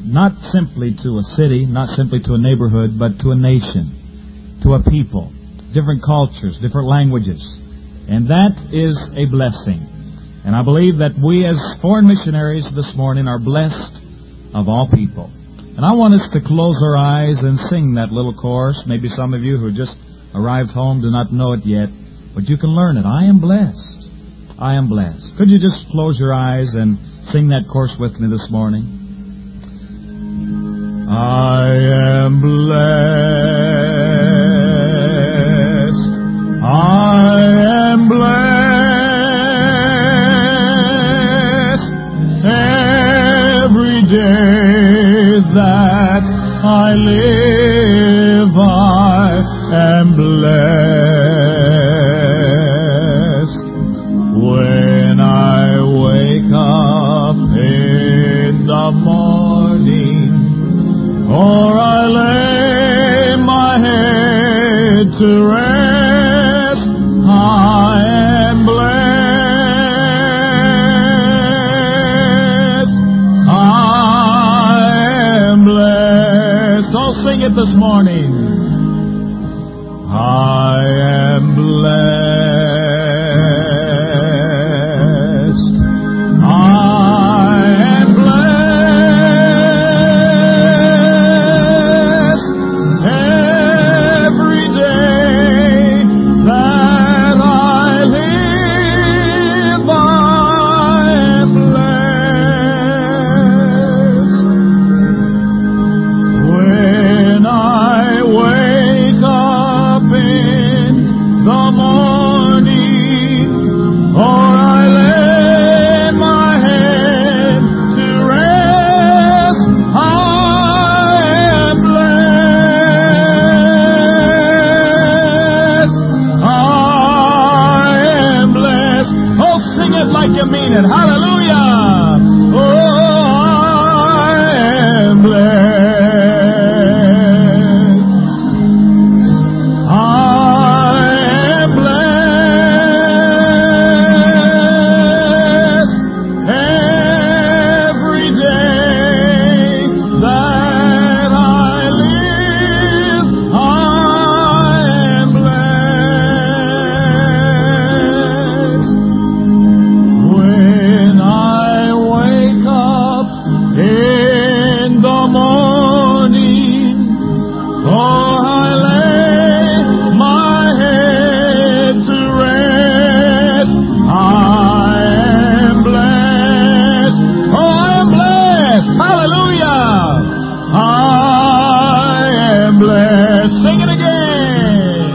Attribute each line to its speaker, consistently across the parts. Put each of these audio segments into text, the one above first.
Speaker 1: not simply to a city, not simply to a neighborhood, but to a nation, to a people, different cultures, different languages. And that is a blessing. And I believe that we as foreign missionaries this morning are blessed of all people. And I want us to close our eyes and sing that little chorus. Maybe some of you who just arrived home do not know it yet, but you can learn it. I am blessed. I am blessed. Could you just close your eyes and sing that chorus with me this morning? I am blessed. I am blessed. Every day that I live, I am blessed. When I wake up in the morning, or I lay my head to rest, I am blessed. I am blessed. Oh, sing it this morning. I am blessed. I am blessed. Every day that I live, I am blessed. When I wake up in the morning, or I lay my head to rest, I am blessed. I am blessed. Oh, sing it like you mean it. Hallelujah. Oh, I am blessed. I am blessed. Every day that I live, I am blessed. When I wake up in the morning, or I lay my head to rest, I am blessed. Oh, I am blessed. Hallelujah. I am blessed. Sing it again.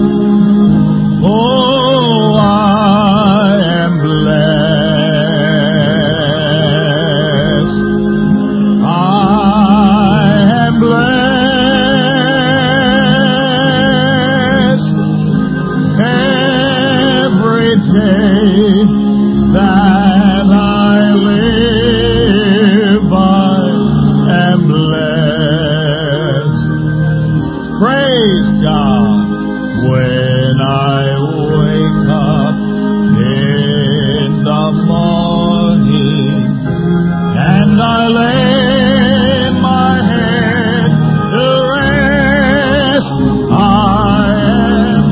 Speaker 1: Oh, I am blessed. I am blessed. Every day that I live, I am blessed. Praise God. When I wake up in the morning, and I lay my head to rest, I am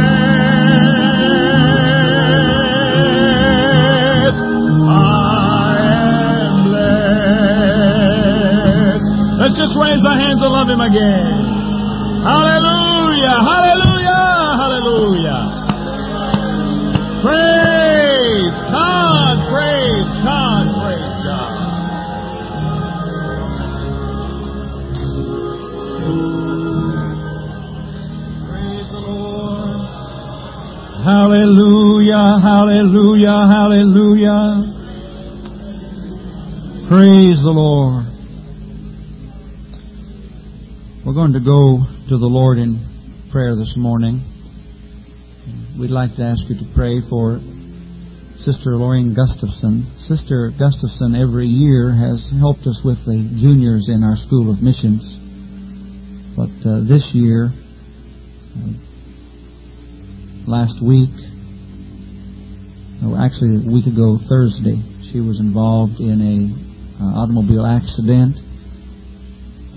Speaker 1: blessed. I am blessed. Let's just raise our hands and love Him again. Hallelujah, hallelujah, hallelujah. Praise God, praise God, praise God. Praise the Lord. Hallelujah, hallelujah, hallelujah. Praise the Lord. We're going to go to the Lord in prayer this morning. We'd like to ask you to pray for Sister Lorraine Gustafson. Sister Gustafson every year has helped us with the juniors in our School of Missions. But this year, last week, actually a week ago Thursday, she was involved in a automobile accident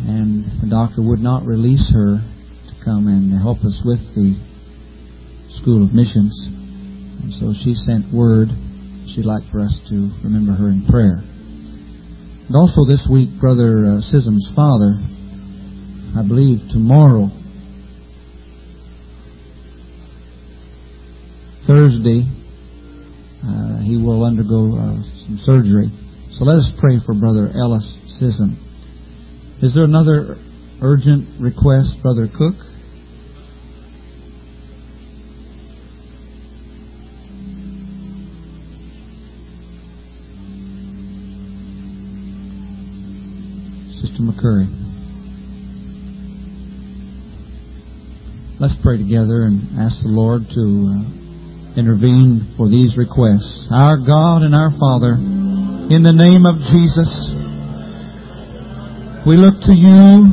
Speaker 2: and the doctor would not release her to come and help us with the School of Missions. And so she sent word she'd like for us to remember her in prayer. And also this week, Brother Sism's father, I believe tomorrow, Thursday, he will undergo some surgery. So let us pray for Brother Ellis Sism. Is there another urgent request, Brother Cook? Sister McCurry. Let's pray together and ask the Lord to intervene for these requests. Our God and our Father, in the name of Jesus, we look to You.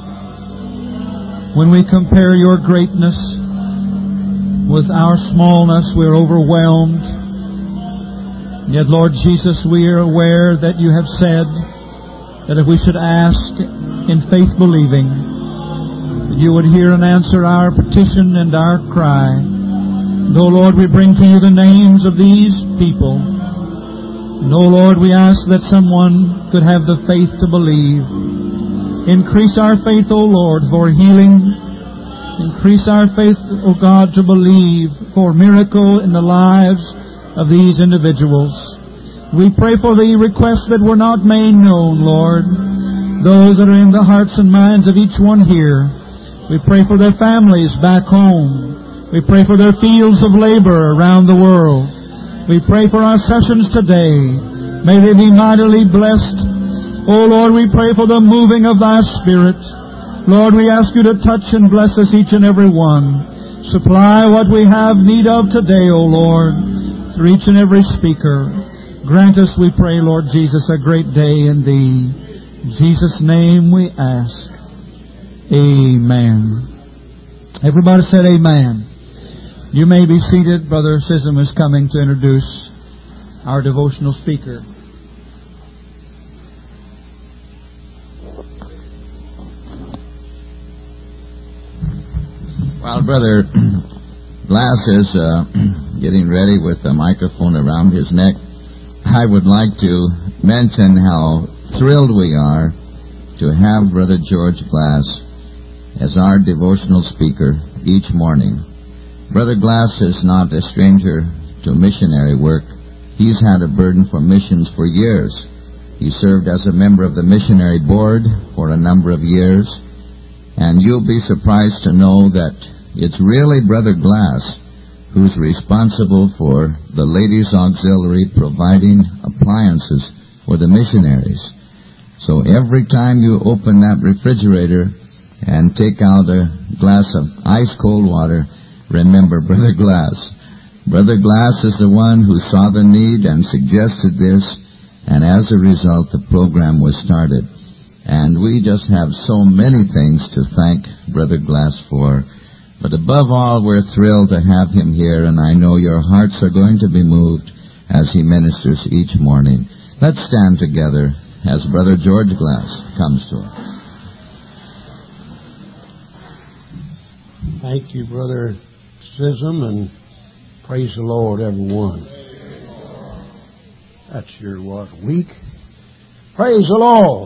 Speaker 2: When we compare Your greatness with our smallness, we're overwhelmed. Yet, Lord Jesus, we are aware that You have said that if we should ask in faith believing, that You would hear and answer our petition and our cry. And, O Lord, we bring to You the names of these people. And, O Lord, we ask that someone could have the faith to believe. Increase our faith, O Lord, for healing. Increase our faith, O God, to believe for miracle in the lives of these individuals. We pray for the requests that were not made known, Lord. Those that are in the hearts and minds of each one here. We pray for their families back home. We pray for their fields of labor around the world. We pray for our sessions today. May they be mightily blessed. Oh Lord, we pray for the moving of Thy Spirit. Lord, we ask You to touch and bless us each and every one. Supply what we have need of today, O Lord, through each and every speaker. Grant us, we pray, Lord Jesus, a great day in Thee. In Jesus' name we ask. Amen. Everybody said amen. You may be seated. Brother Sism is coming to introduce our devotional speaker.
Speaker 3: While Brother Glass is getting ready with the microphone around his neck, I would like to mention how thrilled we are to have Brother George Glass as our devotional speaker each morning. Brother Glass is not a stranger to missionary work. He's had a burden for missions for years. He served as a member of the missionary board for a number of years. And you'll be surprised to know that it's really Brother Glass who's responsible for the Ladies' Auxiliary providing appliances for the missionaries. So every time you open that refrigerator and take out a glass of ice-cold water, remember Brother Glass. Brother Glass is the one who saw the need and suggested this, and as a result, the program was started. And we just have so many things to thank Brother Glass for. But above all, we're thrilled to have him here, and I know your hearts are going to be moved as he ministers each morning. Let's stand together as Brother George Glass comes to us.
Speaker 4: Thank you, Brother Sism, and praise the Lord, everyone. That sure was weak. Praise the Lord.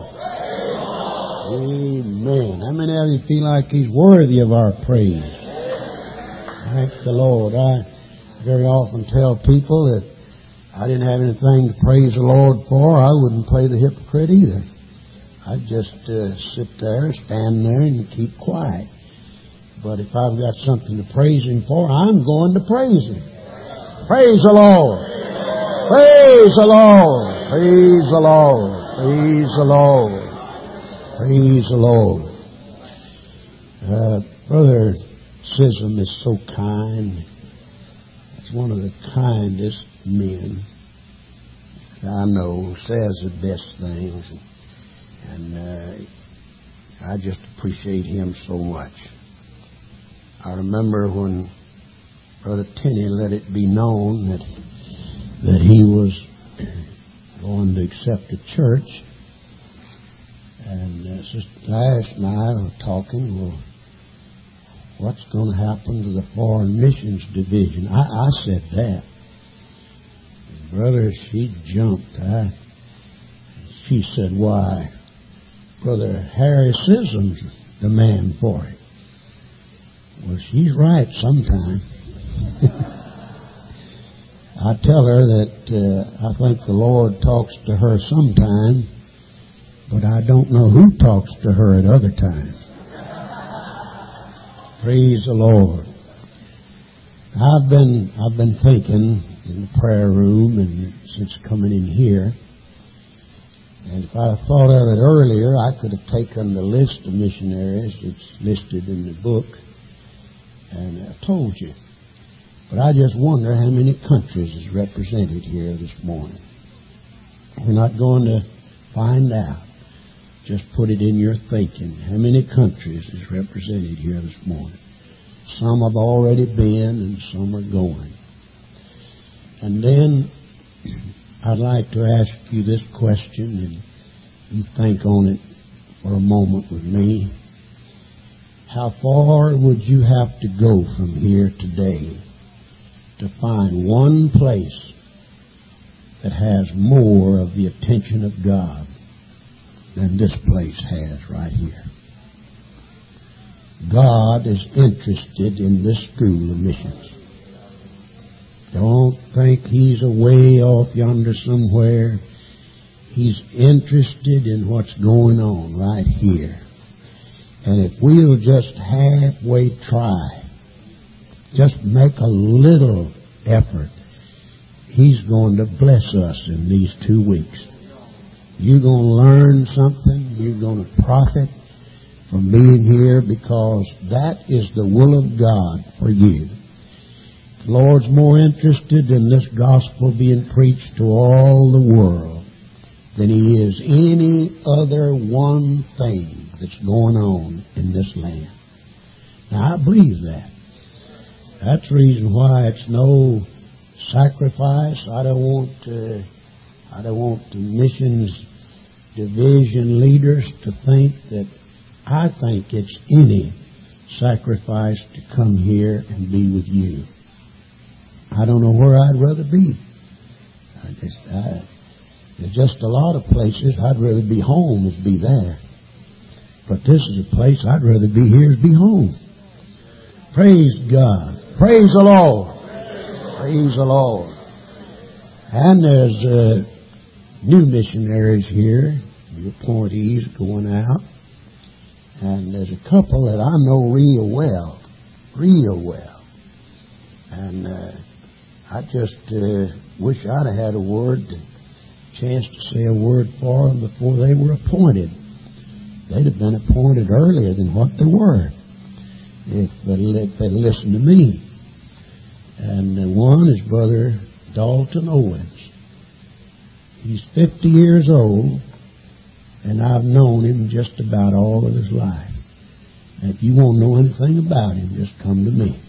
Speaker 4: Amen. How many of you feel like He's worthy of our praise? Thank the Lord. I very often tell people that I didn't have anything to praise the Lord for, I wouldn't play the hypocrite either. I'd just sit there, stand there, and keep quiet. But if I've got something to praise Him for, I'm going to praise Him. Praise the Lord. Praise the Lord. Praise the Lord. Praise the Lord. Praise the Lord. Brother Sism is so kind. He's one of the kindest men I know. Says the best things. And I just appreciate him so much. I remember when Brother Tenney let it be known that he was going to accept a church. And Sister Lash and I were talking, well, what's going to happen to the Foreign Missions Division? I said that. And Brother, she jumped. She said, why, Brother Harry Sism's the man for it. Well, she's right sometime. I tell her that I think the Lord talks to her sometime, but I don't know who talks to her at other times. Praise the Lord. I've been thinking in the prayer room and since coming in here, and if I thought of it earlier, I could have taken the list of missionaries that's listed in the book, and I told you. But I just wonder how many countries is represented here this morning. We're not going to find out. Just put it in your thinking. How many countries is represented here this morning? Some have already been and some are going. And then I'd like to ask you this question, and you think on it for a moment with me. How far would you have to go from here today to find one place that has more of the attention of God than this place has right here? God is interested in this school of missions. Don't think He's away off yonder somewhere. He's interested in what's going on right here. And if we'll just halfway try, just make a little effort, He's going to bless us in these 2 weeks. You're going to learn something. You're going to profit from being here because that is the will of God for you. The Lord's more interested in this gospel being preached to all the world than He is any other one thing that's going on in this land. Now, I believe that. That's the reason why it's no sacrifice. I don't want the missions division leaders to think that I think it's any sacrifice to come here and be with you. I don't know where I'd rather be. There's just a lot of places I'd rather be home as be there. But this is a place I'd rather be here as be home. Praise God. Praise the Lord. Praise the Lord. And there's new missionaries here, new appointees going out. And there's a couple that I know real well. And I just wish I'd have had a chance to say a word for them before they were appointed. They'd have been appointed earlier than what they were if they'd listened to me. And one is Brother Dalton Owens. He's 50 years old, and I've known him just about all of his life. And if you want to know anything about him, just come to me.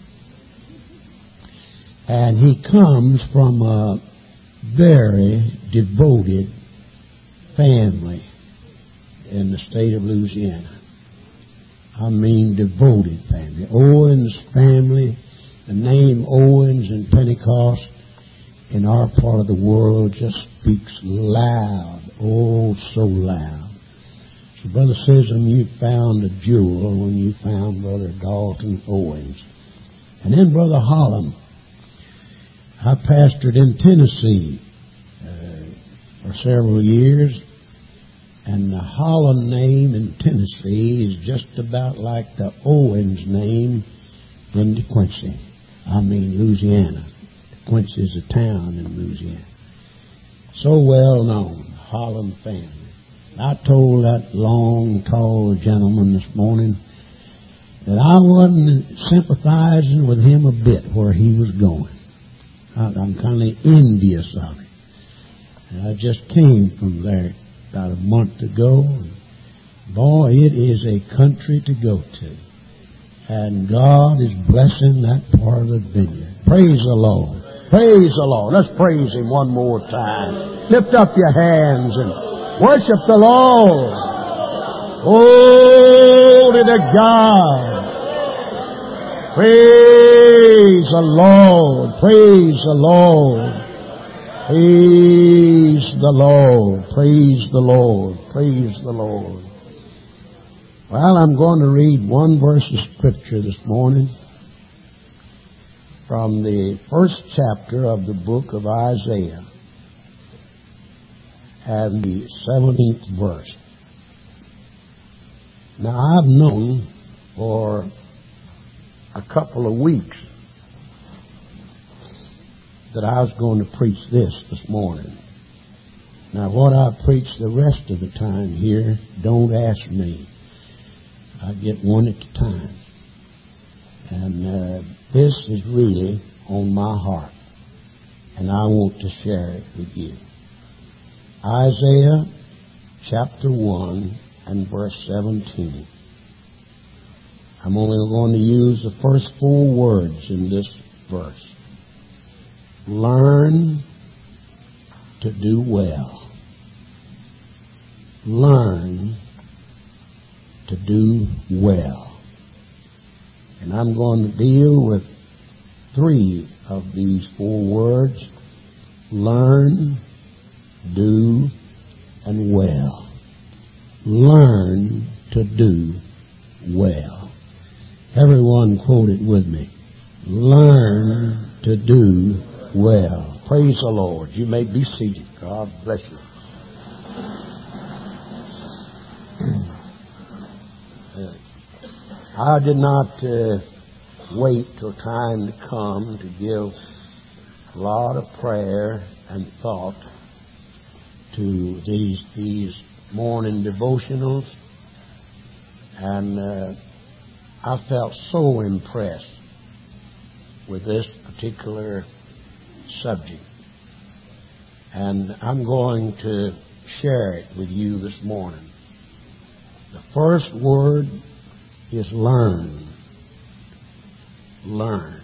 Speaker 4: And he comes from a very devoted family in the state of Louisiana. I mean devoted family. Owens family, the name Owens in Pentecost in our part of the world just speaks loud, oh so loud. So Brother Sism, you found a jewel when you found Brother Dalton Owens. And then Brother Holland. I pastored in Tennessee for several years, and the Holland name in Tennessee is just about like the Owens name in DeQuincy. I mean Louisiana. DeQuincy is a town in Louisiana. So well known, Holland family. I told that long, tall gentleman this morning that I wasn't sympathizing with him a bit where he was going. I'm kind of envious of it. And I just came from there about a month ago. And boy, it is a country to go to. And God is blessing that part of the vineyard. Praise the Lord. Praise the Lord. Let's praise Him one more time. Lift up your hands and worship the Lord. Glory to God. Praise the Lord. Praise the Lord. Praise the Lord. Praise the Lord. Praise the Lord. Well, I'm going to read one verse of Scripture this morning from the first chapter of the book of Isaiah and the 17th verse. Now, I've known for a couple of weeks that I was going to preach this morning. Now, what I preach the rest of the time here, don't ask me. I get one at a time. And this is really on my heart, and I want to share it with you. Isaiah chapter 1 and verse 17. I'm only going to use the first 4 words in this verse. Learn to do well. Learn to do well. And I'm going to deal with 3 of these 4 words. Learn, do, and well. Learn to do well. Everyone quote it with me. Learn to do well. Praise the Lord. You may be seated. God bless you. I did not wait till time to come to give a lot of prayer and thought to these morning devotionals, and I felt so impressed with this particular subject, and I'm going to share it with you this morning. The first word is learn. Learn.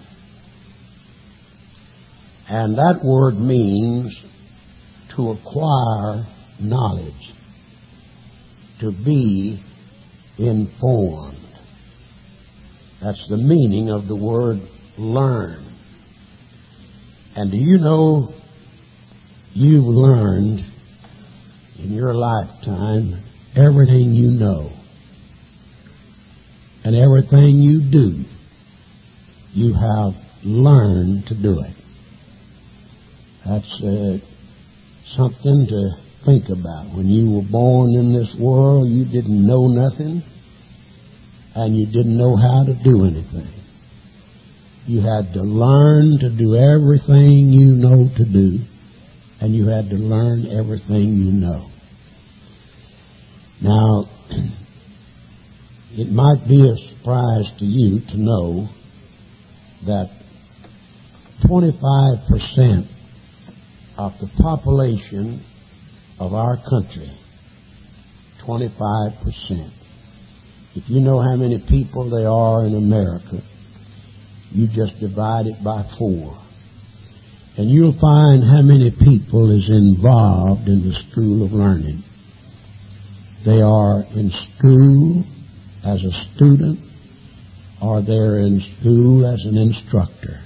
Speaker 4: And that word means to acquire knowledge, to be informed. That's the meaning of the word learn. And do you know you've learned in your lifetime everything you know? And everything you do, you have learned to do it. That's something to think about. When you were born in this world, you didn't know nothing, and you didn't know how to do anything. You had to learn to do everything you know to do, and you had to learn everything you know. Now, it might be a surprise to you to know that 25% of the population of our country, 25%. If you know how many people there are in America, you just divide it by 4. And you'll find how many people is involved in the school of learning. They are in school as a student, or they're in school as an instructor.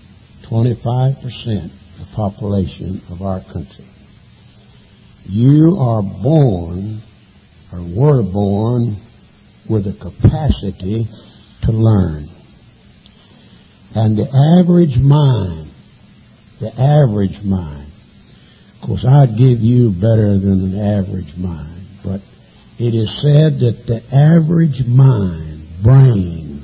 Speaker 4: 25% the population of our country. You are born, or were born, with a capacity to learn. And the average mind, of course I'd give you better than an average mind, but it is said that the average mind, brain,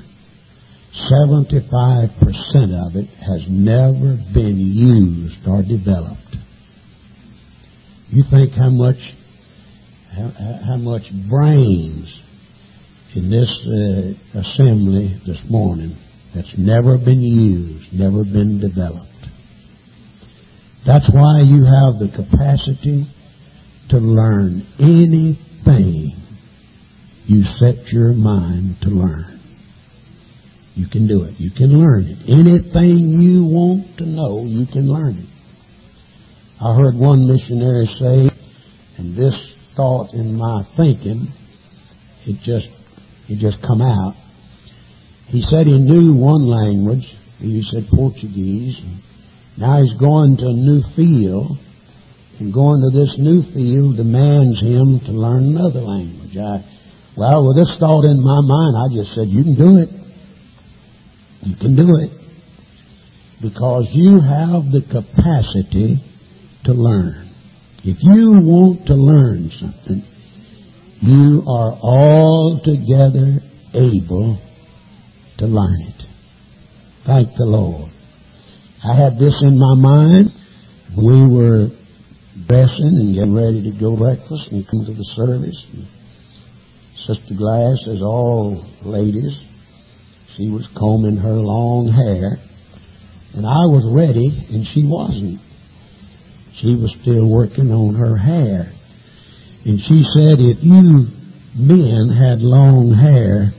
Speaker 4: 75% of it has never been used or developed. You think how much brains in this assembly this morning that's never been used, never been developed. That's why you have the capacity to learn anything you set your mind to learn. You can do it. You can learn it. Anything you want to know, you can learn it. I heard one missionary say, and this thought in my thinking it just come out. He said he knew one language. He said Portuguese. Now he's going to a new field, and going to this new field demands him to learn another language. With this thought in my mind, I just said, you can do it. You can do it. Because you have the capacity to learn. If you want to learn something, you are altogether able to learn it. Thank the Lord. I had this in my mind. We were dressing and getting ready to go breakfast and come to the service. And Sister Glass, as all ladies, she was combing her long hair. And I was ready, and she wasn't. She was still working on her hair. And she said, if you men had long hair,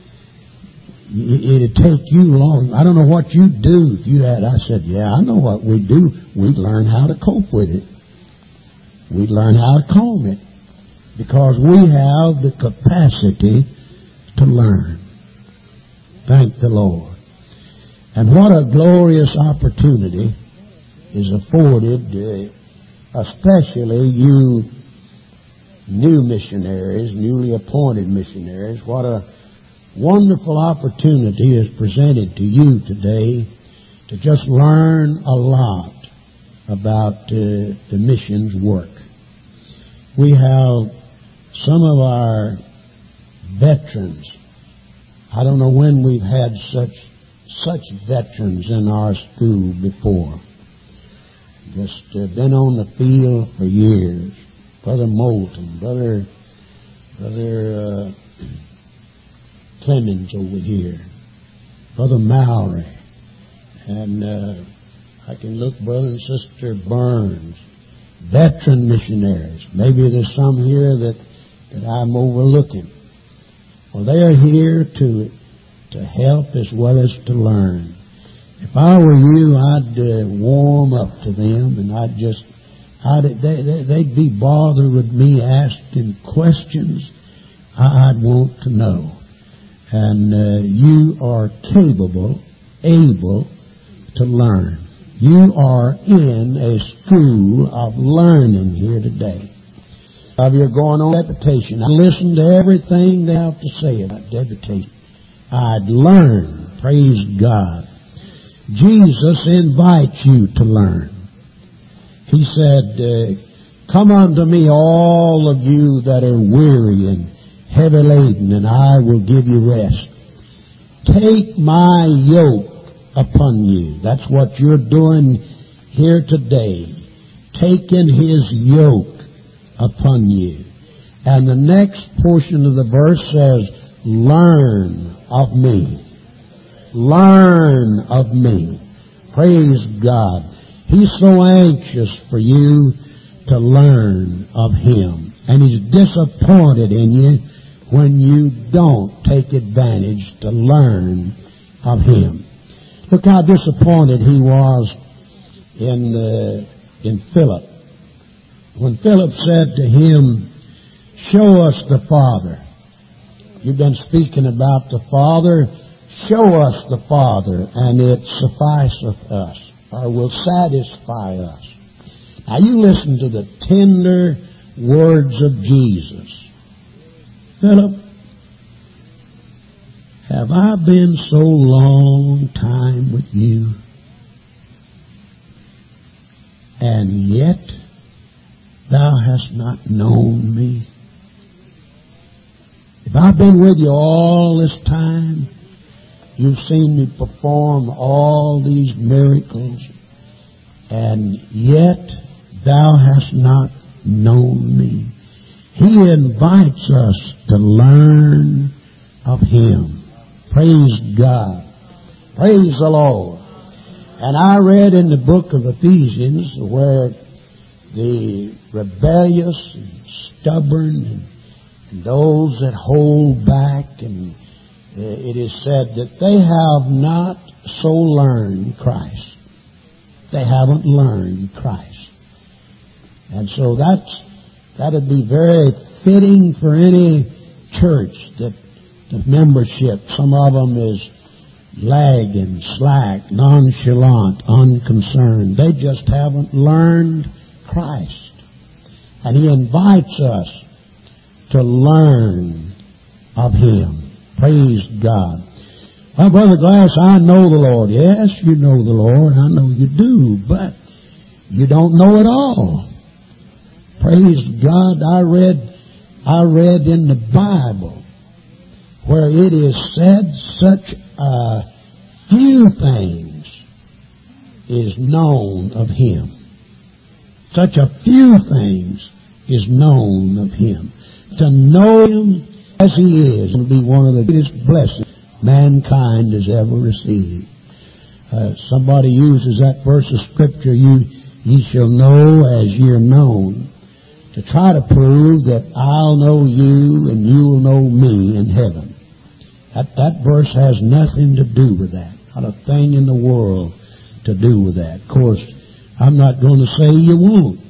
Speaker 4: it'd take you long. I don't know what you'd do if you had. I said, yeah, I know what we'd do. We'd learn how to cope with it. We'd learn how to comb it. Because we have the capacity to learn. Thank the Lord. And what a glorious opportunity is afforded, especially you new missionaries, newly appointed missionaries. What a wonderful opportunity is presented to you today to just learn a lot about the missions work. We have some of our veterans. I don't know when we've had such veterans in our school before. Just been on the field for years. Brother Moulton, Brother Clemens over here, Brother Mowry, and I can look Brother and Sister Burns, veteran missionaries. Maybe there's some here that I'm overlooking. Well, they are here to help as well as to learn. If I were you, I'd warm up to them, and they'd be bothered with me asking questions. I'd want to know. And you are capable, able to learn. You are in a school of learning here today. You're going on deputation. I listen to everything they have to say about deputation. I'd learn. Praise God. Jesus invites you to learn. He said, come unto me, all of you that are weary and heavy laden, and I will give you rest. Take my yoke upon you. That's what you're doing here today. Taking His yoke upon you. And the next portion of the verse says, learn of me. Learn of me. Praise God. He's so anxious for you to learn of Him. And He's disappointed in you when you don't take advantage to learn of Him. Look how disappointed He was in Philip. When Philip said to him, show us the Father. You've been speaking about the Father. Show us the Father, and it sufficeth us, or will satisfy us. Now you listen to the tender words of Jesus. Philip, have I been so long time with you, and yet thou hast not known me? If I've been with you all this time, you've seen me perform all these miracles, and yet thou hast not known me. He invites us to learn of Him. Praise God. Praise the Lord. And I read in the book of Ephesians where the rebellious and stubborn and those that hold back, and it is said that they have not so learned Christ. They haven't learned Christ. And so that'd be very fitting for any church that the membership, some of them is lagging, slack, nonchalant, unconcerned. They just haven't learned Christ. And He invites us to learn of Him. Praise God. Well, Brother Glass, I know the Lord. Yes, you know the Lord. I know you do. But you don't know it all. Praise God. I read in the Bible where it is said such a few things is known of Him. Such a few things is known of Him. To know Him as He is will be one of the greatest blessings mankind has ever received. Somebody uses that verse of Scripture, ye shall know as you're known, to try to prove that I'll know you and you'll know me in heaven. That verse has nothing to do with that. Not a thing in the world to do with that. Of course, I'm not going to say you won't.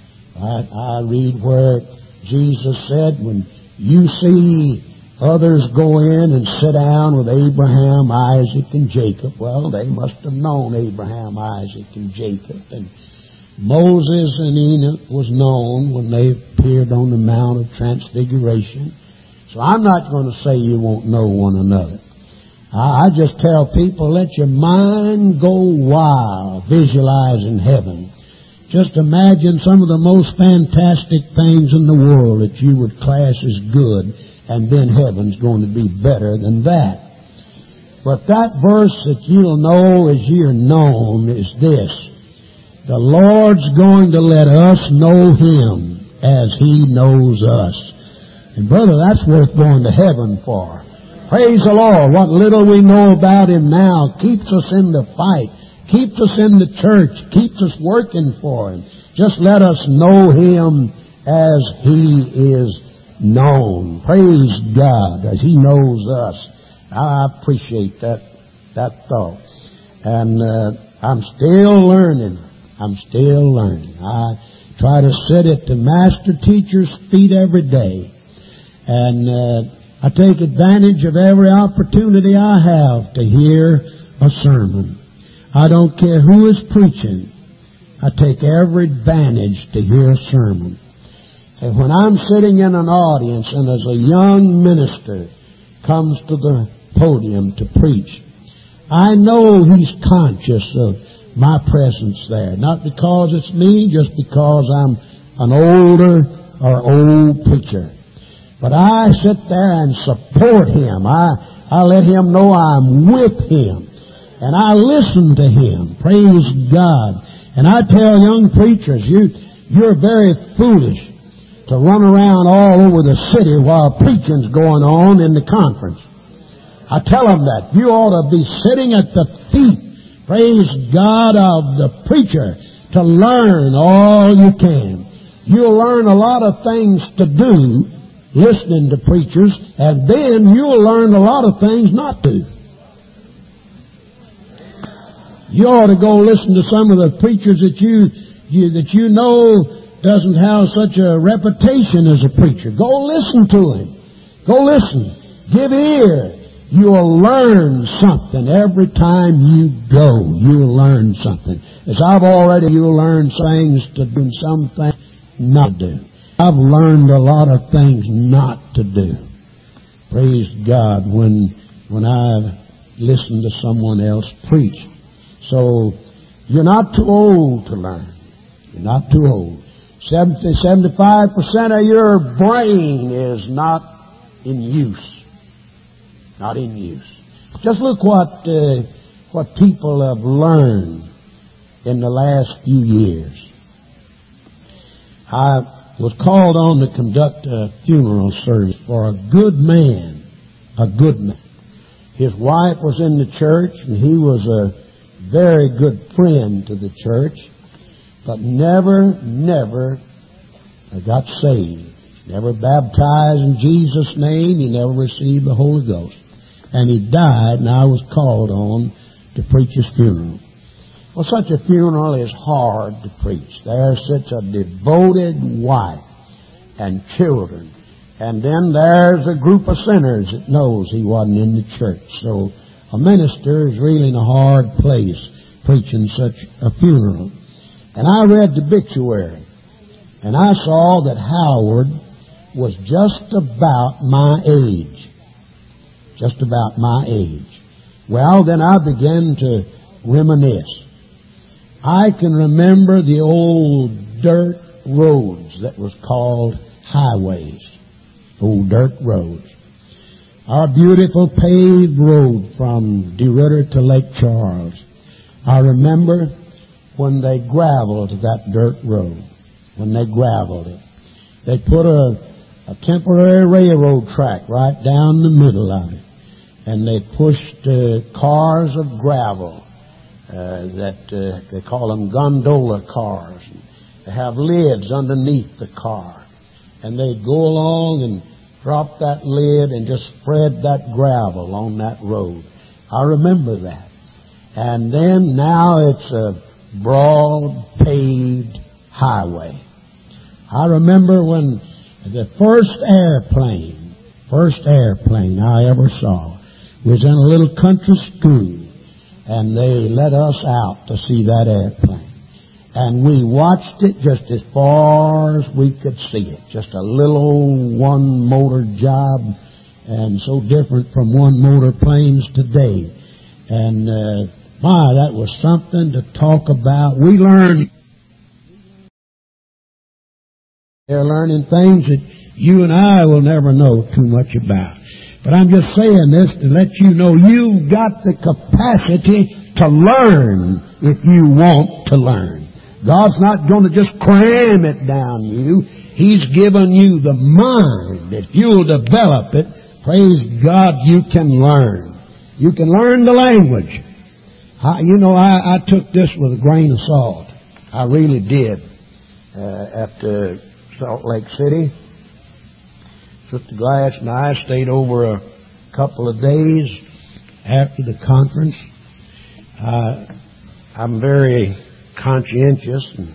Speaker 4: I read where Jesus said, when you see others go in and sit down with Abraham, Isaac, and Jacob, well, they must have known Abraham, Isaac, and Jacob. And Moses and Enoch was known when they appeared on the Mount of Transfiguration. So I'm not going to say you won't know one another. I just tell people, let your mind go wild, visualizing heaven. Just imagine some of the most fantastic things in the world that you would class as good, and then heaven's going to be better than that. But that verse that you'll know as you're known is this: the Lord's going to let us know Him as He knows us. And brother, that's worth going to heaven for. Praise the Lord. What little we know about Him now keeps us in the fight, keeps us in the church, keeps us working for Him. Just let us know Him as He is known. Praise God, as He knows us. I appreciate that thought. And I'm still learning. I try to sit at the master teacher's feet every day. And I take advantage of every opportunity I have to hear a sermon. I don't care who is preaching. I take every advantage to hear a sermon. And when I'm sitting in an audience and as a young minister comes to the podium to preach, I know he's conscious of my presence there. Not because it's me, just because I'm an older or old preacher. But I sit there and support him. I let him know I'm with him. And I listen to him. Praise God. And I tell young preachers, you're very foolish to run around all over the city while preaching's going on in the conference. I tell them that. You ought to be sitting at the feet, praise God, of the preacher to learn all you can. You'll learn a lot of things to do listening to preachers, and then you'll learn a lot of things not to. You ought to go listen to some of the preachers that you know doesn't have such a reputation as a preacher. Go listen to him. Go listen. Give ear. You'll learn something every time you go. You'll learn something. As you'll learn things to do and some things not to do. I've learned a lot of things not to do. Praise God when I listen to someone else preach. So you're not too old to learn. You're not too old. 75% of your brain is not in use. Not in use. Just look what people have learned in the last few years. I was called on to conduct a funeral service for a good man. A good man. His wife was in the church, and he was a very good friend to the church, but never got saved. Never baptized in Jesus' name. He never received the Holy Ghost. And he died, and I was called on to preach his funeral. Well, such a funeral is hard to preach. There's such a devoted wife and children And then there's a group of sinners that knows he wasn't in the church. So a minister is really in a hard place preaching such a funeral. And I read the obituary, and I saw that Howard was just about my age. Just about my age. Well, then I began to reminisce. I can remember the old dirt roads that was called highways. Old dirt roads. Our beautiful paved road from DeRidder to Lake Charles. I remember when they gravelled that dirt road. When they gravelled it. They put a temporary railroad track right down the middle of it. And they pushed cars of gravel that they call them gondola cars. They have lids underneath the car. And they'd go along and drop that lid and just spread that gravel on that road. I remember that. And then now it's a broad paved highway. I remember when the first airplane I ever saw was in a little country school, and they let us out to see that airplane. And we watched it just as far as we could see it. Just a little old one-motor job, and so different from one-motor planes today. And that was something to talk about. They're learning things that you and I will never know too much about. But I'm just saying this to let you know you've got the capacity to learn if you want to learn. God's not going to just cram it down you. He's given you the mind. If you'll develop it, praise God, you can learn. You can learn the language. I took this with a grain of salt. I really did. At Salt Lake City, Sister Glass and I stayed over a couple of days after the conference. I'm very conscientious, and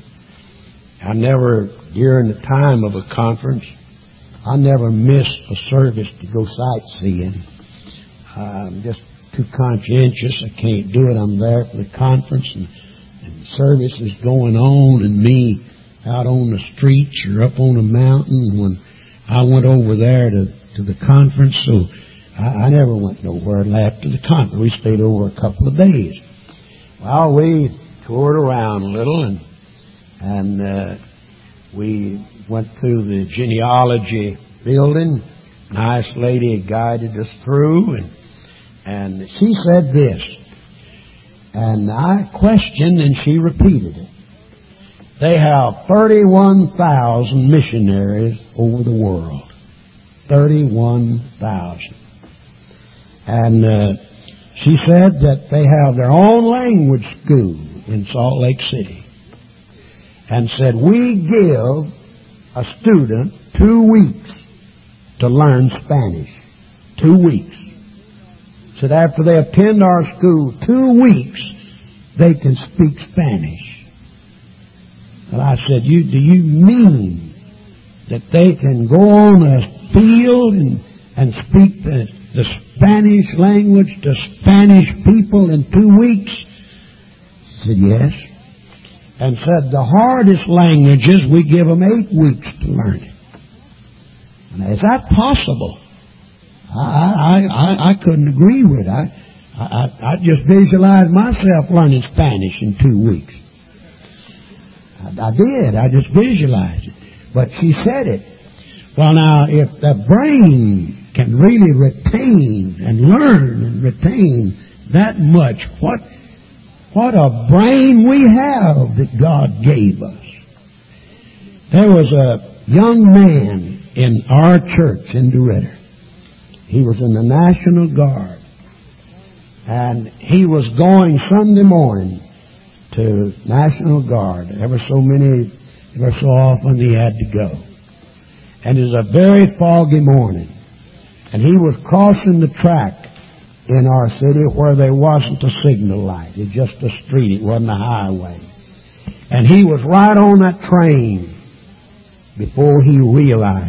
Speaker 4: during the time of a conference, I never miss a service to go sightseeing. I'm just too conscientious. I can't do it. I'm there for the conference, and service is going on, and me out on the streets or up on a mountain. When I went over there to the conference, so I never went nowhere after the conference. We stayed over a couple of days. Well, we toured around a little, and we went through the genealogy building. Nice lady guided us through, and she said this, and I questioned, and she repeated it. They have 31,000 missionaries over the world. 31,000. And she said that they have their own language school in Salt Lake City. And said, we give a student 2 weeks to learn Spanish. 2 weeks. Said after they attend our school 2 weeks, they can speak Spanish. And I said, do you mean that they can go on a field and speak the Spanish language to Spanish people in 2 weeks? She said, yes. And said, the hardest languages, we give them 8 weeks to learn it. And is that possible? I couldn't agree with it. I just visualized myself learning Spanish in 2 weeks. I did. I just visualized it. But she said it. Well, now, if the brain can really retain and learn and retain that much, what a brain we have that God gave us. There was a young man in our church in DeRidder. He was in the National Guard. And he was going Sunday morning to National Guard. Ever so often he had to go. And it was a very foggy morning. And he was crossing the track in our city where there wasn't a signal light. It was just a street. It wasn't a highway. And he was right on that train before he realized it.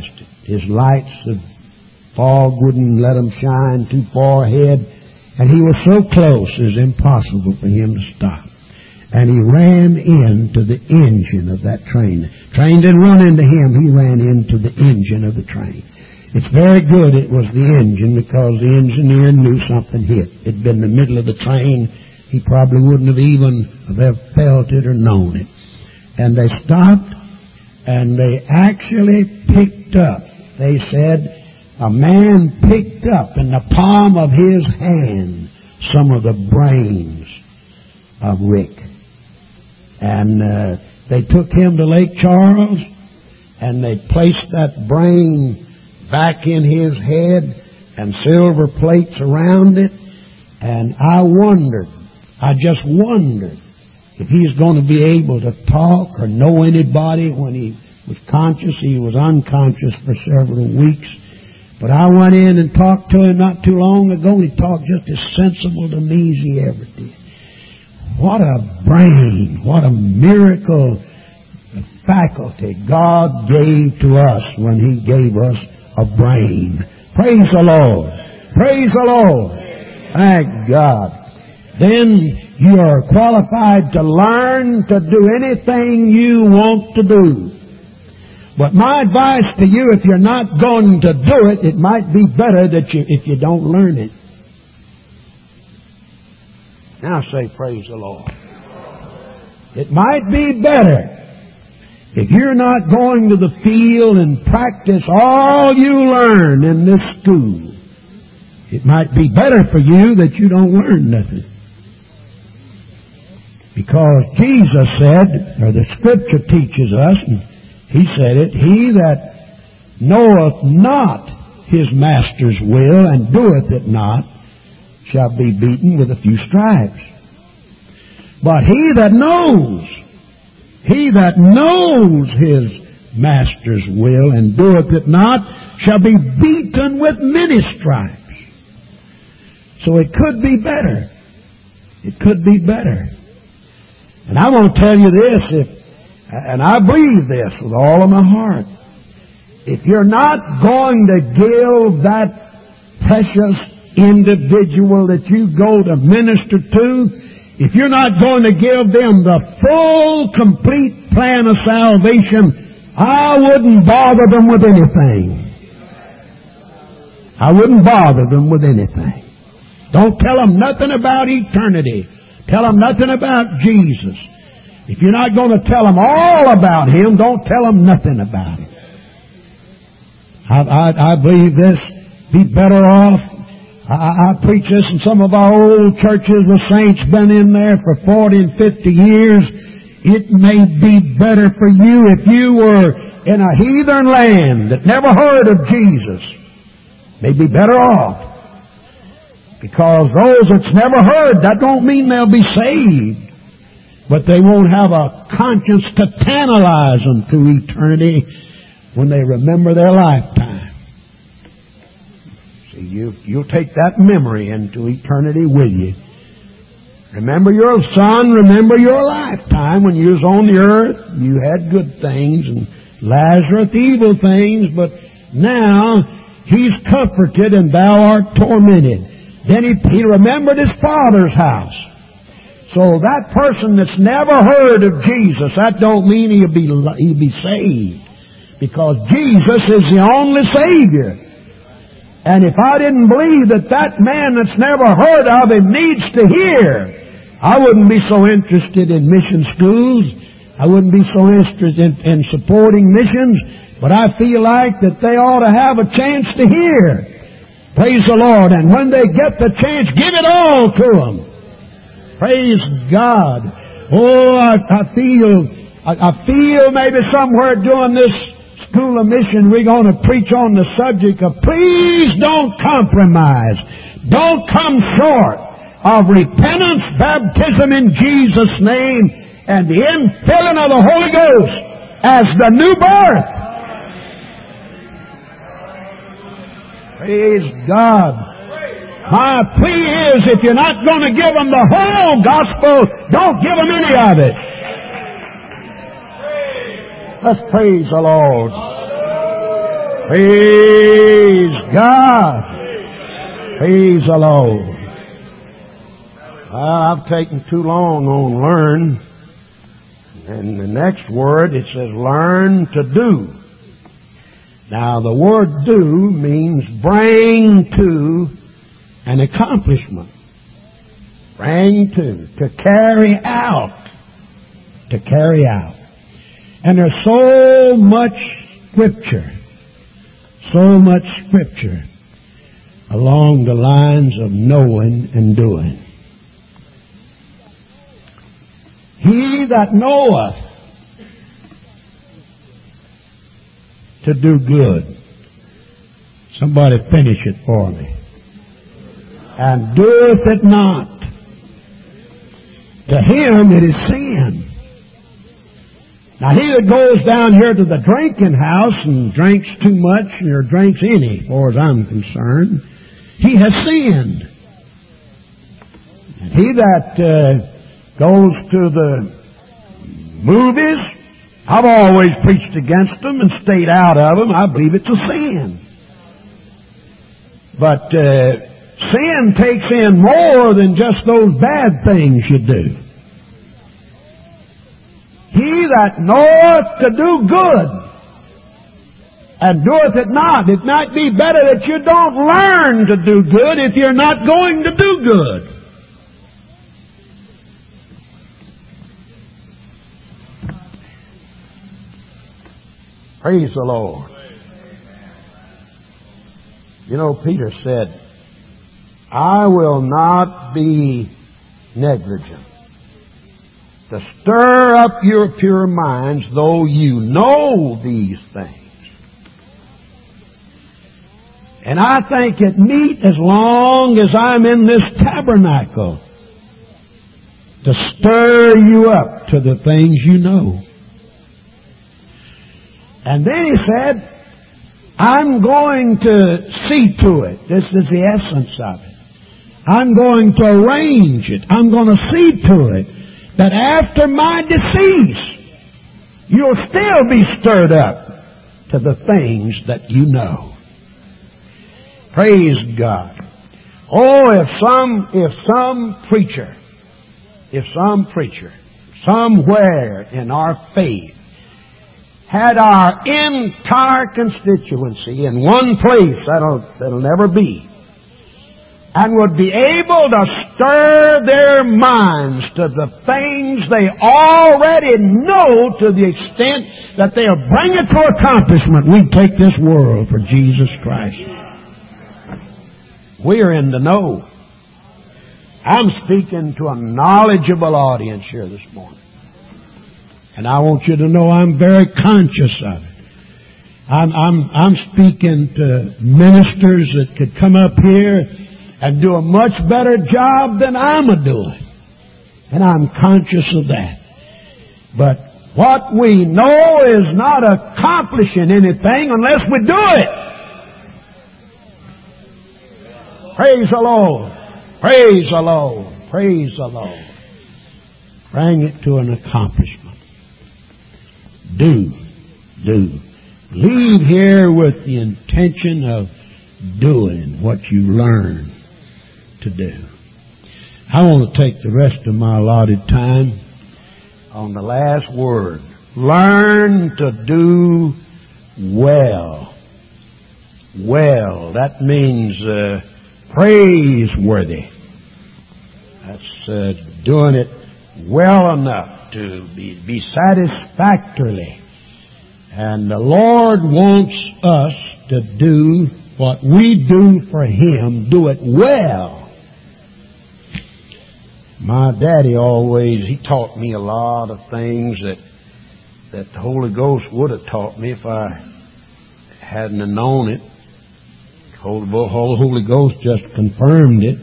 Speaker 4: His lights, the fog wouldn't let him shine too far ahead. And he was so close, it was impossible for him to stop. And he ran into the engine of that train. The train didn't run into him, he ran into the engine of the train. It's very good it was the engine, because the engineer knew something hit. It'd been in the middle of the train. He probably wouldn't have even have felt it or known it. And they stopped, and they actually picked up. They said a man picked up in the palm of his hand some of the brains of Rick. And they took him to Lake Charles, and they placed that brain back in his head and silver plates around it. And I just wondered if he's going to be able to talk or know anybody. When he was conscious, he was unconscious for several weeks. But I went in and talked to him not too long ago, and he talked just as sensible to me as he ever did. What a brain, what a miracle faculty God gave to us when He gave us a brain. Praise the Lord. Praise the Lord. Thank God. Then you are qualified to learn to do anything you want to do. But my advice to you, if you're not going to do it, it might be better that if you don't learn it. Now say, praise the Lord. It might be better if you're not going to the field and practice all you learn in this school. It might be better for you that you don't learn nothing. Because Jesus said, or the Scripture teaches us, and He said it, he that knoweth not his master's will and doeth it not shall be beaten with a few stripes. But he that knows his master's will and doeth it not shall be beaten with many stripes. So it could be better. It could be better. And I want to tell you this, and I believe this with all of my heart. If you're not going to give that precious individual that you go to minister to, if you're not going to give them the full, complete plan of salvation, I wouldn't bother them with anything. I wouldn't bother them with anything. Don't tell them nothing about eternity. Tell them nothing about Jesus. If you're not going to tell them all about Him, don't tell them nothing about Him. I believe this, be better off. I preach this in some of our old churches with saints been in there for 40 and 50 years. It may be better for you if you were in a heathen land that never heard of Jesus. May be better off. Because those that's never heard, that don't mean they'll be saved. But they won't have a conscience to tantalize them through eternity when they remember their lifetime. See, you'll take that memory into eternity with you. Remember your son, remember your lifetime when you was on the earth. You had good things and Lazarus evil things, but now he's comforted and thou art tormented. Then he remembered his father's house. So that person that's never heard of Jesus, that don't mean he'll be saved. Because Jesus is the only Savior. And if I didn't believe that man that's never heard of Him needs to hear, I wouldn't be so interested in mission schools. I wouldn't be so interested in supporting missions. But I feel like that they ought to have a chance to hear. Praise the Lord. And when they get the chance, give it all to them. Praise God. Oh, I feel maybe somewhere during this School of Mission we're going to preach on the subject of please don't compromise. Don't come short of repentance, baptism in Jesus' name, and the infilling of the Holy Ghost as the new birth. Praise God. My plea is, if you're not going to give them the whole gospel, don't give them any of it. Let's praise the Lord. Praise God. Praise the Lord. I've taken too long on learn. And the next word, it says learn to do. Now the word do means bring to an accomplishment. Bring to carry out. To carry out. And there's so much Scripture along the lines of knowing and doing. He that knoweth to do good. Somebody finish it for me. And doeth it not. To him it is sin. Now he that goes down here to the drinking house and drinks too much or drinks any, as far as I'm concerned, he has sinned. And he that goes to the movies, I've always preached against them and stayed out of them. I believe it's a sin. But sin takes in more than just those bad things you do. He that knoweth to do good and doeth it not. It might be better that you don't learn to do good if you're not going to do good. Praise the Lord. You know, Peter said, I will not be negligent to stir up your pure minds, though you know these things. And I think it meet as long as I'm in this tabernacle to stir you up to the things you know. And then he said, I'm going to see to it. This is the essence of it. I'm going to arrange it. I'm going to see to it that after my decease, you'll still be stirred up to the things that you know. Praise God. Oh, if some preacher, somewhere in our faith, had our entire constituency in one place, that'll never be, and would be able to stir their minds to the things they already know to the extent that they'll bring it to accomplishment, we'd take this world for Jesus Christ. We're in the know. I'm speaking to a knowledgeable audience here this morning. And I want you to know I'm very conscious of it. I'm speaking to ministers that could come up here and do a much better job than I'm doing. And I'm conscious of that. But what we know is not accomplishing anything unless we do it. Praise the Lord. Praise the Lord. Praise the Lord. Bring it to an accomplishment. Do. Leave here with the intention of doing what you learn to do. I want to take the rest of my allotted time on the last word. Learn to do well. Well, that means praiseworthy. That's doing it well enough to be satisfactorily. And the Lord wants us to do what we do for Him, do it well. My daddy he taught me a lot of things that the Holy Ghost would have taught me if I hadn't have known it. The Holy Ghost just confirmed it.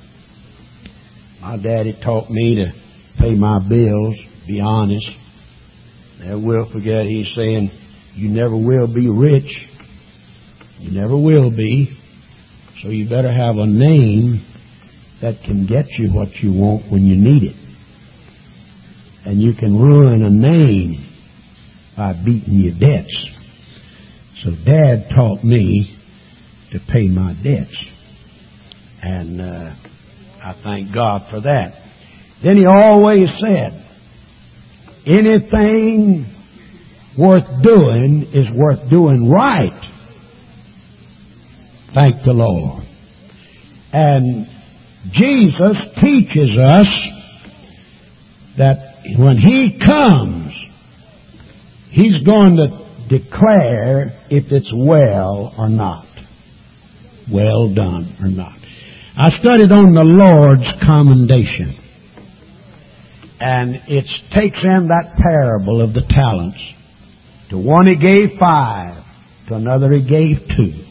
Speaker 4: My daddy taught me to pay my bills, be honest. Never will forget, he's saying, you never will be rich. You never will be. So you better have a name that can get you what you want when you need it. And you can ruin a name by beating your debts. So Dad taught me to pay my debts. And I thank God for that. Then he always said, anything worth doing is worth doing right. Thank the Lord. And Jesus teaches us that when He comes, He's going to declare if it's well or not. Well done or not. I studied on the Lord's commendation. And it takes in that parable of the talents. To one He gave 5. To another He gave 2.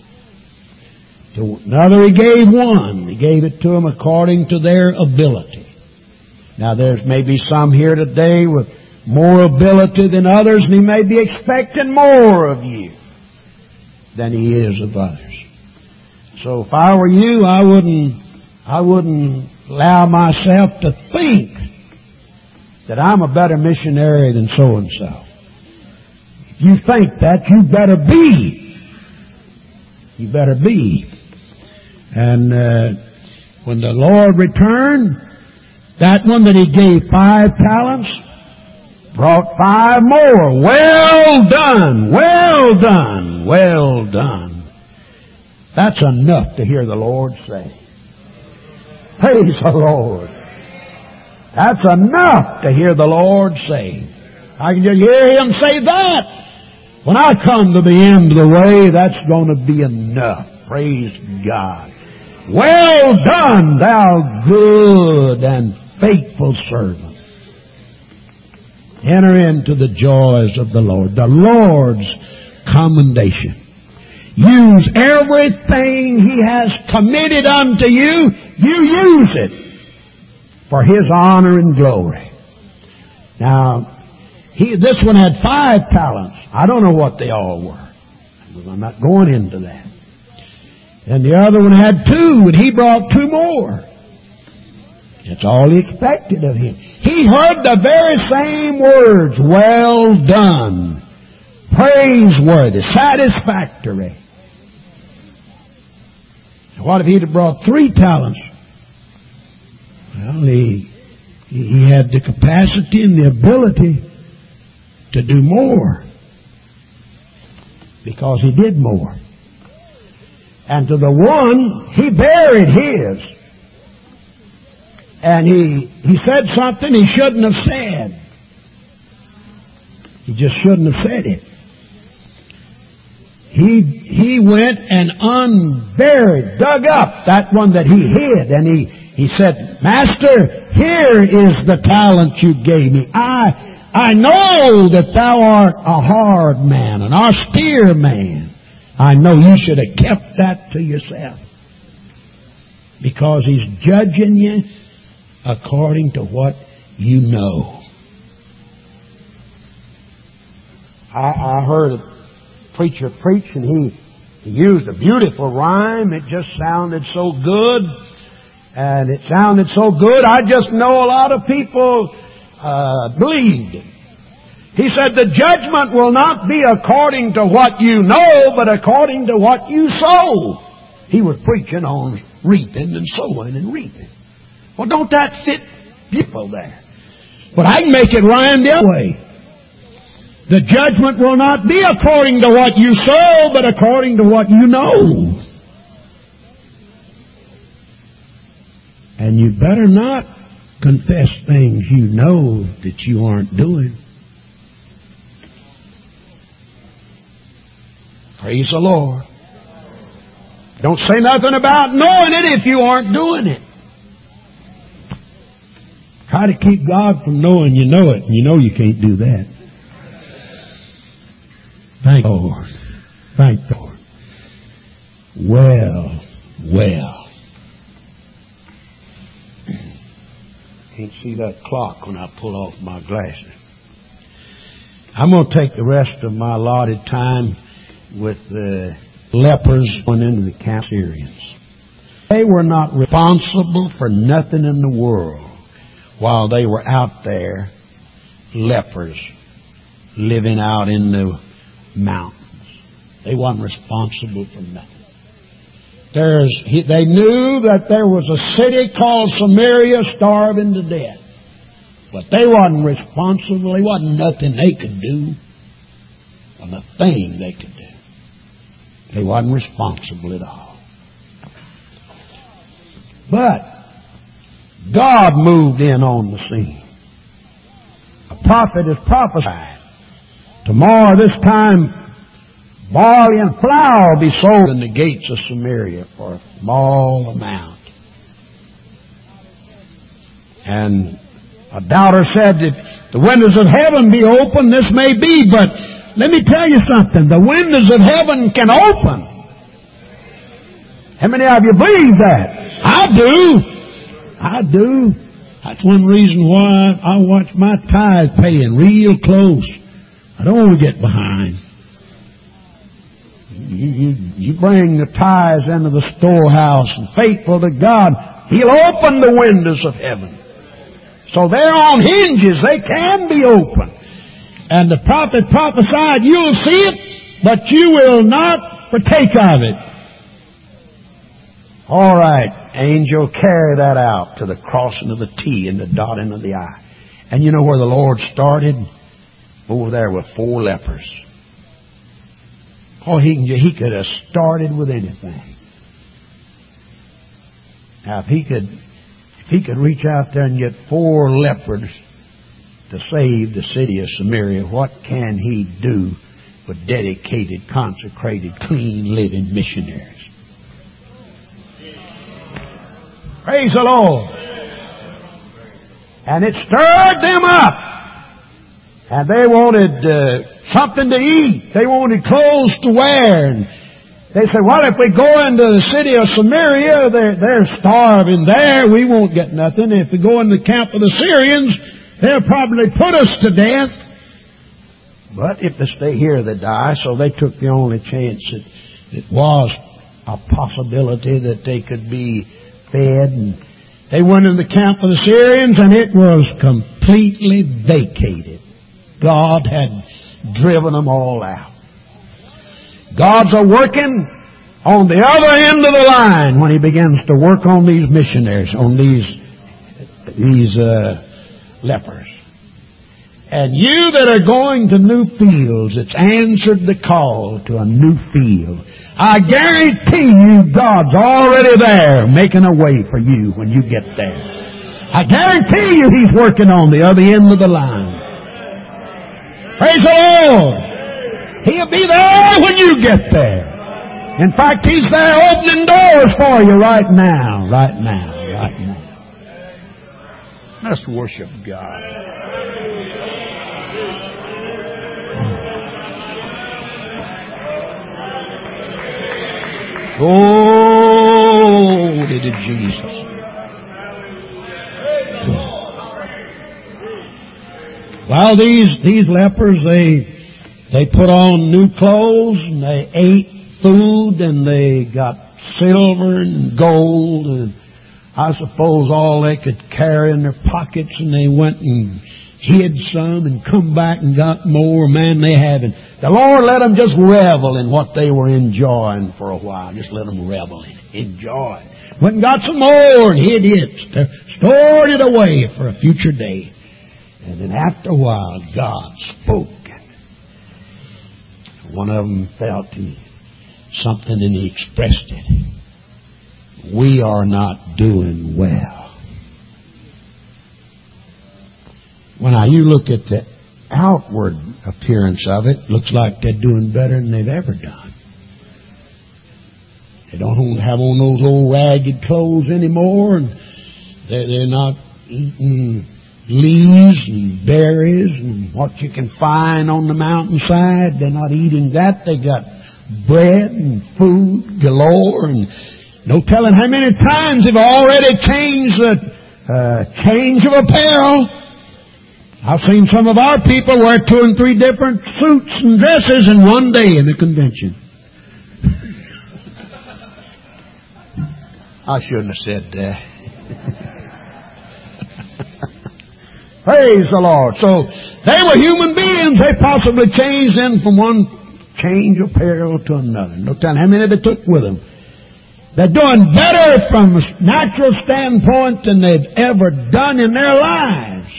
Speaker 4: To another He gave 1. He gave it to them according to their ability. Now there's maybe some here today with more ability than others, and He may be expecting more of you than He is of others. So if I were you, I wouldn't allow myself to think that I'm a better missionary than so-and-so. If you think that, you better be. You better be. And when the Lord returned, that one that He gave 5 talents brought 5 more. Well done, well done, well done. That's enough to hear the Lord say. Praise the Lord. That's enough to hear the Lord say. I can just hear Him say that. When I come to the end of the way, that's going to be enough. Praise God. Well done, thou good and faithful servant. Enter into the joys of the Lord. The Lord's commendation. Use everything He has committed unto you. You use it for His honor and glory. Now, this one had 5 talents. I don't know what they all were. I'm not going into that. And the other one had 2, and he brought 2 more. That's all he expected of him. He heard the very same words, well done, praiseworthy, satisfactory. What if he'd have brought 3 talents? Well, he had the capacity and the ability to do more, because he did more. And to the one, he buried his. And he said something he shouldn't have said. He just shouldn't have said it. He went and unburied, dug up that one that he hid, and he said, Master, here is the talent you gave me. I know that thou art a hard man, an austere man. I know you should have kept that to yourself. Because He's judging you according to what you know. I heard a preacher preach, and he used a beautiful rhyme. It just sounded so good. And it sounded so good, I just know a lot of people believed it. He said, the judgment will not be according to what you know, but according to what you sow. He was preaching on reaping and sowing and reaping. Well, don't that fit people there? But I can make it rhyme the other way. The judgment will not be according to what you sow, but according to what you know. And you better not confess things you know that you aren't doing. Praise the Lord. Don't say nothing about knowing it if you aren't doing it. Try to keep God from knowing you know it, and you know you can't do that. Thank the Lord. Thank the Lord. Well. Can't see that clock when I pull off my glasses. I'm going to take the rest of my allotted time with the lepers going into the camp of Syrians. They were not responsible for nothing in the world while they were out there, lepers, living out in the mountains. They wasn't responsible for nothing. They knew that there was a city called Samaria starving to death. But they wasn't responsible. There wasn't nothing they could do. Wasn't a thing they could do. They wasn't responsible at all. But God moved in on the scene. A prophet is prophesied. Tomorrow this time, barley and flour will be sold in the gates of Samaria for a small amount. And a doubter said that the windows of heaven be open, this may be, but let me tell you something. The windows of heaven can open. How many of you believe that? I do. I do. That's one reason why I watch my tithe paying real close. I don't want to get behind. You bring the tithes into the storehouse and faithful to God, He'll open the windows of heaven. So they're on hinges. They can be open. And the prophet prophesied, you'll see it, but you will not partake of it. All right, angel, carry that out to the crossing of the T and the dotting of the I. And you know where the Lord started? Over there with 4 lepers. Oh, he could have started with anything. Now, if he could reach out there and get 4 lepers to save the city of Samaria, what can He do with dedicated, consecrated, clean, living missionaries? Praise the Lord. And it stirred them up. And they wanted something to eat. They wanted clothes to wear. And they said, well, if we go into the city of Samaria, they're starving there. We won't get nothing. If we go in the camp of the Syrians, they'll probably put us to death. But if they stay here, they die. So they took the only chance that was a possibility that they could be fed. And they went in the camp of the Syrians, and it was completely vacated. God had driven them all out. God's a working on the other end of the line when He begins to work on these missionaries, on these lepers. And you that are going to new fields, it's answered the call to a new field. I guarantee you God's already there making a way for you when you get there. I guarantee you He's working on the other end of the line. Praise the Lord. He'll be there when you get there. In fact, He's there opening doors for you right now. Right now. Right now. Let's worship God. Oh, to Jesus. Well, these lepers, they put on new clothes and they ate food and they got silver and gold and I suppose all they could carry in their pockets, and they went and hid some and come back and got more. Man, they haven't. The Lord let them just revel in what they were enjoying for a while. Just let them revel in it. Enjoy it. Went and got some more and hid it. Stored it away for a future day. And then after a while, God spoke. One of them felt something and he expressed it. We are not doing well. Well, now you look at the outward appearance of it, looks like they're doing better than they've ever done. They don't have on those old ragged clothes anymore, and they're not eating leaves and berries and what you can find on the mountainside. They're not eating that. They got bread and food galore, and no telling how many times they've already changed the change of apparel. I've seen some of our people wear 2 and 3 different suits and dresses in one day in the convention. I shouldn't have said that. Praise the Lord. So they were human beings. They possibly changed in from one change apparel to another. No telling how many they took with them. They're doing better from a natural standpoint than they've ever done in their lives.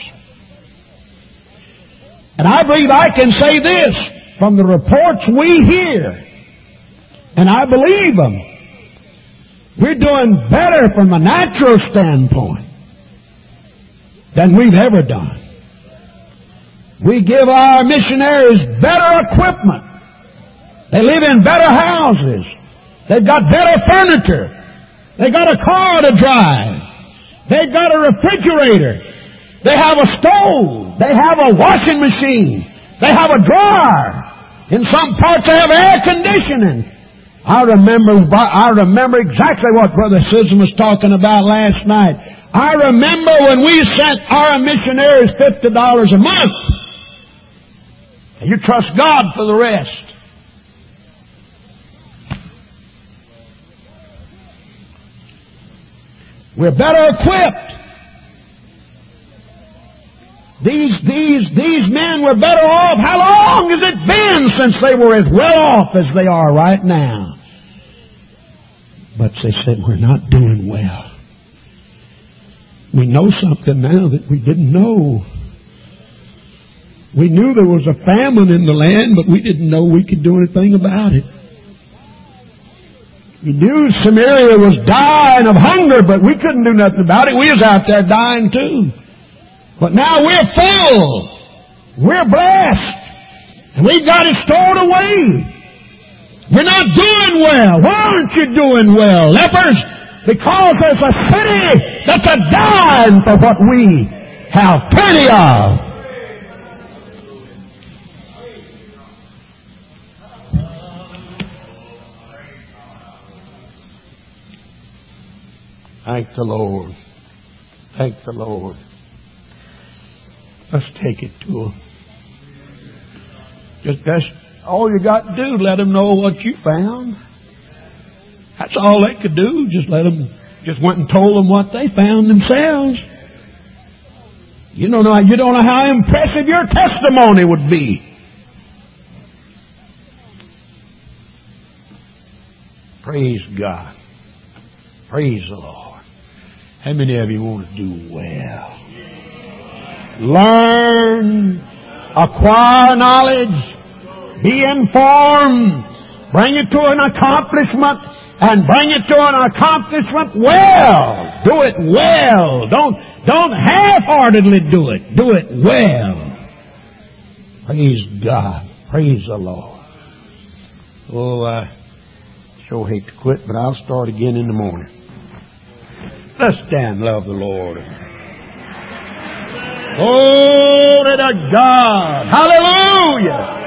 Speaker 4: And I believe I can say this from the reports we hear, and I believe them. We're doing better from a natural standpoint than we've ever done. We give our missionaries better equipment. They live in better houses. They've got better furniture. They've got a car to drive. They've got a refrigerator. They have a stove. They have a washing machine. They have a dryer. In some parts they have air conditioning. I remember exactly what Brother Susan was talking about last night. I remember when we sent our missionaries $50 a month. You trust God for the rest. We're better equipped. These men were better off. How long has it been since they were as well off as they are right now? But they said, we're not doing well. We know something now that we didn't know. We knew there was a famine in the land, but we didn't know we could do anything about it. We knew Samaria was dying of hunger, but we couldn't do nothing about it. We was out there dying too. But now we're full. We're blessed. And we've got it stored away. We're not doing well. Why aren't you doing well, lepers? Because there's a city that's a dying for what we have plenty of. Thank the Lord. Thank the Lord. Let's take it to them. That's all you got to do. Let them know what you found. That's all they could do. Just went and told them what they found themselves. You don't know how impressive your testimony would be. Praise God. Praise the Lord. How many of you want to do well? Learn, acquire knowledge, be informed, bring it to an accomplishment, and bring it to an accomplishment well. Do it well. Don't half-heartedly do it. Do it well. Praise God. Praise the Lord. Oh, I sure hate to quit, but I'll start again in the morning. Let's stand and love the Lord. Glory to God. Hallelujah.